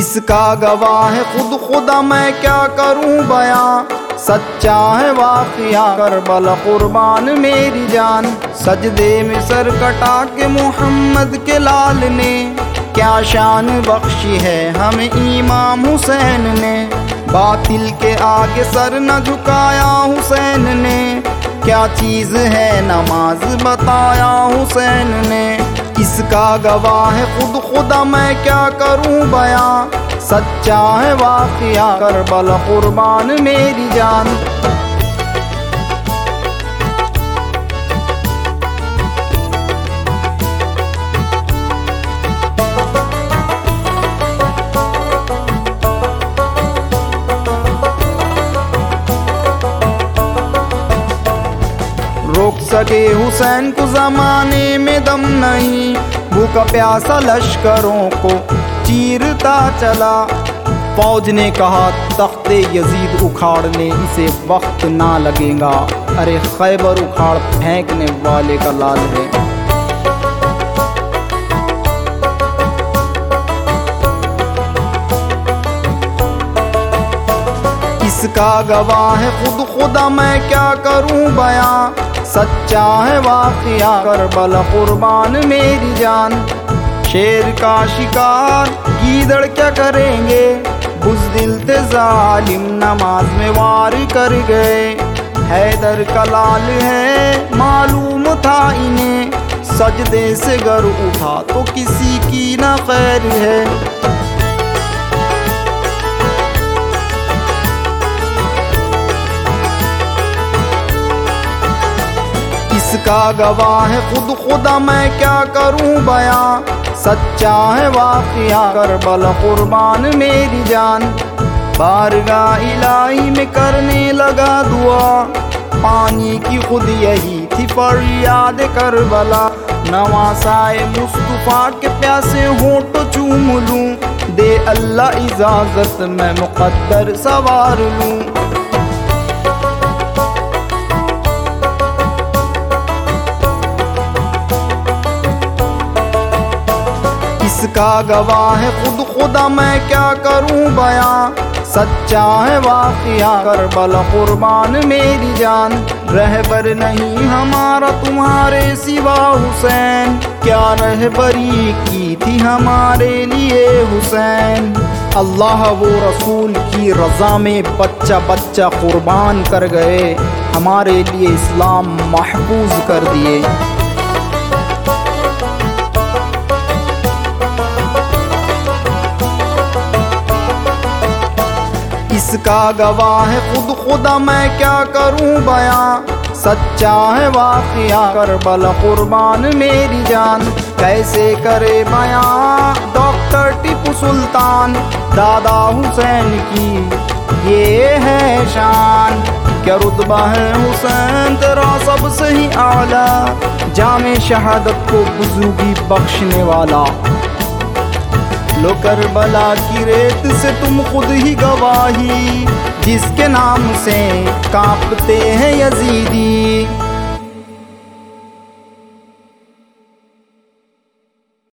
کس کا گواہ ہے خود خدا میں کیا کروں بیاں، سچا ہے واقعہ کربلا قربان میری جان، سجدے میں سر کٹا کے محمد کے لال نے کیا شان بخشی ہے ہمیں امام حسین نے، باطل کے آگے سر نہ جھکایا حسین نے، کیا چیز ہے نماز بتایا حسین نے، کس کا گواہ ہے خود خدا میں کیا کروں بیاں، سچا ہے واقعہ کربلا قربان میری جان۔ روک سکے حسین کو زمانے میں دم نہیں، بھوکا پیاسا لشکروں کو چیرتا چلا، فوج نے کہا تخت یزید اکھاڑنے اسے وقت نہ لگے گا، ارے خیبر اکھاڑ پھینکنے والے کا لال ہے۔ کس کا گواہ ہے خود خدا میں کیا کروں بیاں، سچا ہے واقعہ کربلا قربان میری جان، شیر کا شکار گیدڑ کیا کریں گے، بزدل تھے ظالم نماز میں وار کر گئے، حیدر کا لال ہے معلوم تھا انہیں، سجدے سے گر اٹھا تو کسی کی نہ خیر ہے۔ کس کا گواہ ہے خود خدا میں کیا کروں بیاں، سچا ہے واقعہ کربلا قربان میری جان، بارگاہ الہی میں کرنے لگا دعا، پانی کی خود یہی تھی فریاد کربلا، نواسائے مصطفیٰ کے پیاسے ہونٹ چوم لوں، دے اللہ اجازت میں مقدر سوار لوں۔ کس کا گواہ ہے خود خدا میں کیا کروں بیاں، سچا ہے واقعہ کربلا قربان میری جان، رہبر نہیں ہمارا تمہارے سوا حسین، کیا رہبری کی تھی ہمارے لیے حسین، اللہ و رسول کی رضا میں بچہ بچہ قربان کر گئے، ہمارے لیے اسلام محفوظ کر دیے۔ کس کا گواہ ہے خود خدا میں کیا کروں بیاں، سچا ہے واقعہ کربلا قربان میری جان، کیسے کرے بیاں ڈاکٹر ٹیپو سلطان، دادا حسین کی یہ ہے شان، کیا رتبہ ہے حسین تیرا سب سے ہی اعلیٰ، جام شہادت کو بزرگی بخشنے والا، لو کربلا کی ریت سے تم خود ہی گواہی، جس کے نام سے کانپتے ہیں یزیدی۔